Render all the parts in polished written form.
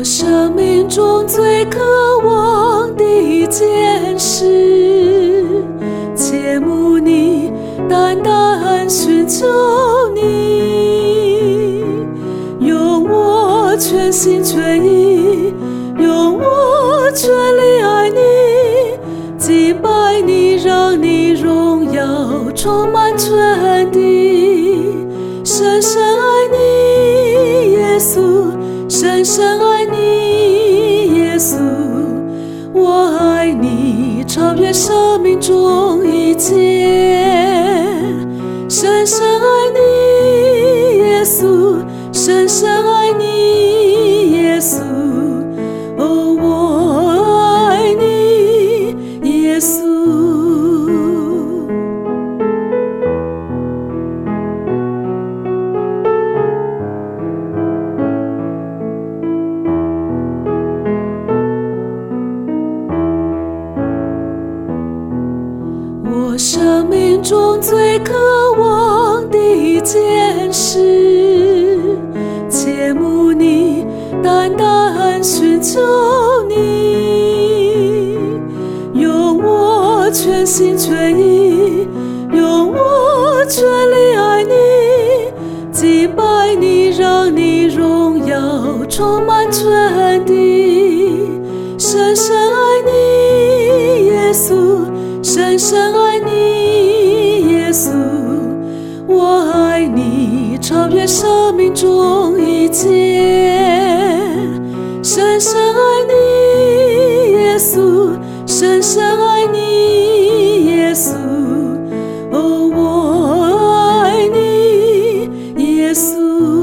生命中最渴望的一件事，切慕你，单单寻求你，用我全心全意，用我全力爱你，敬拜你，让你荣耀充满全地。深深爱你，耶稣，深深爱你，耶稣，我爱你，超越生命中一切。深深爱你，耶稣，深深爱你，耶稣，哦，我爱你，耶稣。我生命中最渴望的一件事，切慕你，单单寻求你，用我全心全意，用我全力爱你，敬拜你，让你荣耀充满全地。深深爱你，耶稣，深深爱你，耶稣，我爱你，超越生命中一切。深深爱你，耶稣，深深爱你，耶稣，哦，我爱你，耶稣。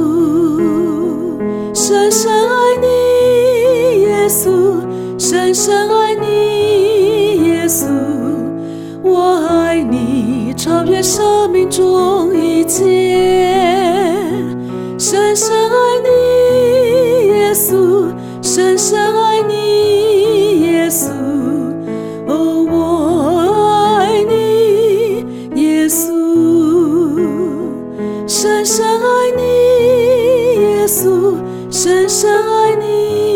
深深爱你，耶稣，深深爱你，耶稣，我爱你，超越生命中一切。深深爱你，耶稣，深深爱你，耶稣，哦，我爱你，耶稣。深深爱你，耶稣，深深爱你。